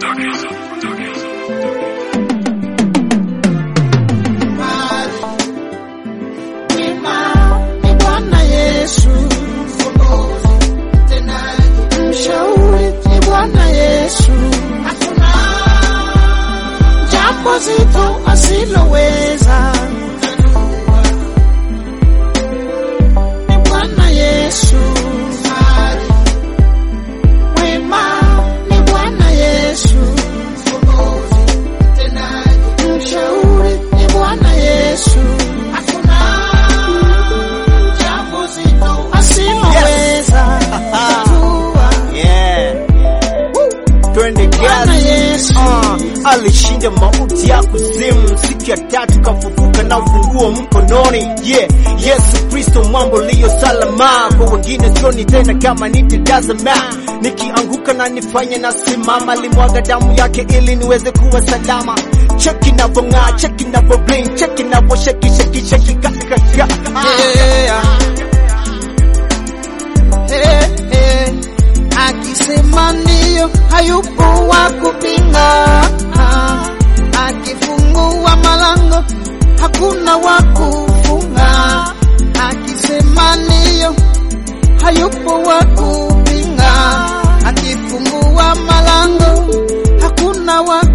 Zito asiloweza ni Bwana Yesu. Wema ni Bwana Yesu. Mshauri ni Bwana Yesu. Jambo zito asiloweza. Twende Yesu. Alishinda mauti ya kuzimu, siku ya tatu kafufuka na ufunguo mkononi. Yesu Kristo mambo liyo salama, kwa wengine sioni tena kama nitazama. Nikianguka na nifanye na simama, limwaga damu yake ili niweze kuwa salama. Cheki na bonga, cheki na bling, cheki na bo sheki kaka. Akisema ndio hayupo wa kupinga, akifungua malango hakuna wa kufunga. Akisema ndio hayupo wa kupinga, akifungua malango hakuna wa